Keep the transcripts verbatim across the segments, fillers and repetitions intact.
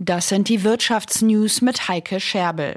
Das sind die Wirtschaftsnews mit Heike Scherbel.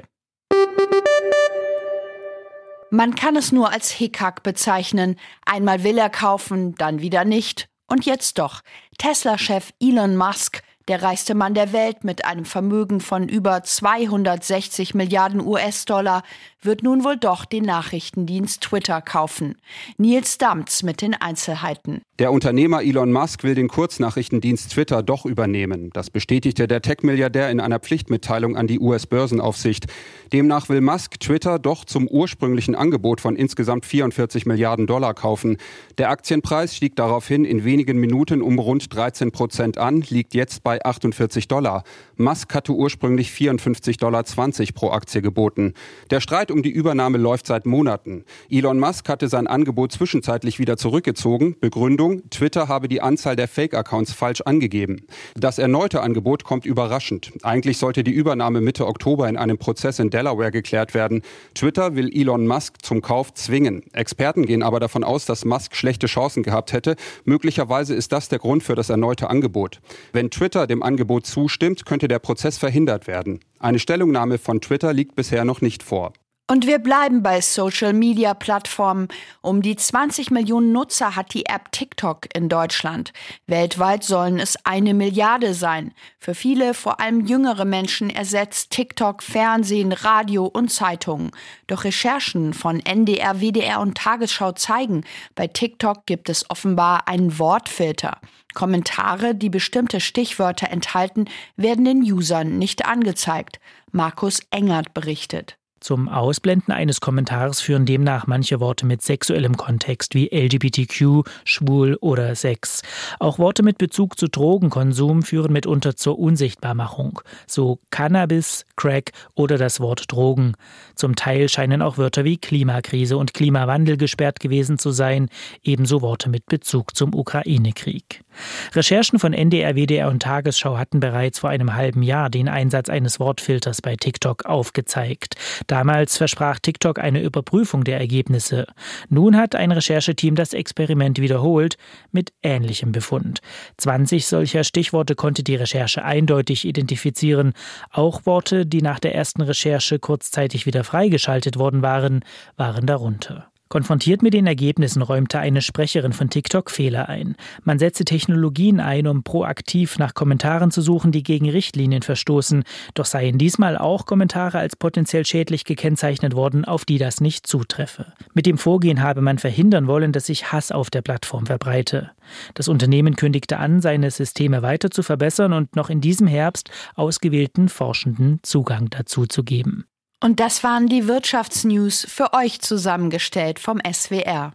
Man kann es nur als Hickhack bezeichnen. Einmal will er kaufen, dann wieder nicht. Und jetzt doch. Tesla-Chef Elon Musk, der reichste Mann der Welt mit einem Vermögen von über zweihundertsechzig Milliarden U S-Dollar, wird nun wohl doch den Nachrichtendienst Twitter kaufen. Nils Damz mit den Einzelheiten. Der Unternehmer Elon Musk will den Kurznachrichtendienst Twitter doch übernehmen. Das bestätigte der Tech-Milliardär in einer Pflichtmitteilung an die U S-Börsenaufsicht. Demnach will Musk Twitter doch zum ursprünglichen Angebot von insgesamt vierundvierzig Milliarden Dollar kaufen. Der Aktienpreis stieg daraufhin in wenigen Minuten um rund dreizehn Prozent an, liegt jetzt bei achtundvierzig Dollar. Musk hatte ursprünglich vierundfünfzig Komma zwanzig Dollar pro Aktie geboten. Der Streit um die Übernahme läuft seit Monaten. Elon Musk hatte sein Angebot zwischenzeitlich wieder zurückgezogen. Begründung: Twitter habe die Anzahl der Fake-Accounts falsch angegeben. Das erneute Angebot kommt überraschend. Eigentlich sollte die Übernahme Mitte Oktober in einem Prozess in Delaware geklärt werden. Twitter will Elon Musk zum Kauf zwingen. Experten gehen aber davon aus, dass Musk schlechte Chancen gehabt hätte. Möglicherweise ist das der Grund für das erneute Angebot. Wenn Twitter dem Angebot zustimmt, könnte der Prozess verhindert werden. Eine Stellungnahme von Twitter liegt bisher noch nicht vor. Und wir bleiben bei Social-Media-Plattformen. Um die zwanzig Millionen Nutzer hat die App TikTok in Deutschland. Weltweit sollen es eine Milliarde sein. Für viele, vor allem jüngere Menschen, ersetzt TikTok Fernsehen, Radio und Zeitungen. Doch Recherchen von N D R, W D R und Tagesschau zeigen, bei TikTok gibt es offenbar einen Wortfilter. Kommentare, die bestimmte Stichwörter enthalten, werden den Usern nicht angezeigt. Markus Engert berichtet. Zum Ausblenden eines Kommentars führen demnach manche Worte mit sexuellem Kontext wie L G B T Q, schwul oder Sex. Auch Worte mit Bezug zu Drogenkonsum führen mitunter zur Unsichtbarmachung, so Cannabis, Crack oder das Wort Drogen. Zum Teil scheinen auch Wörter wie Klimakrise und Klimawandel gesperrt gewesen zu sein, ebenso Worte mit Bezug zum Ukraine-Krieg. Recherchen von N D R, W D R und Tagesschau hatten bereits vor einem halben Jahr den Einsatz eines Wortfilters bei TikTok aufgezeigt. Damals versprach TikTok eine Überprüfung der Ergebnisse. Nun hat ein Rechercheteam das Experiment wiederholt mit ähnlichem Befund. zwanzig solcher Stichworte konnte die Recherche eindeutig identifizieren. Auch Worte, die nach der ersten Recherche kurzzeitig wieder freigeschaltet worden waren, waren darunter. Konfrontiert mit den Ergebnissen räumte eine Sprecherin von TikTok Fehler ein. Man setze Technologien ein, um proaktiv nach Kommentaren zu suchen, die gegen Richtlinien verstoßen. Doch seien diesmal auch Kommentare als potenziell schädlich gekennzeichnet worden, auf die das nicht zutreffe. Mit dem Vorgehen habe man verhindern wollen, dass sich Hass auf der Plattform verbreite. Das Unternehmen kündigte an, seine Systeme weiter zu verbessern und noch in diesem Herbst ausgewählten Forschenden Zugang dazu zu geben. Und das waren die Wirtschaftsnews für euch zusammengestellt vom S W R.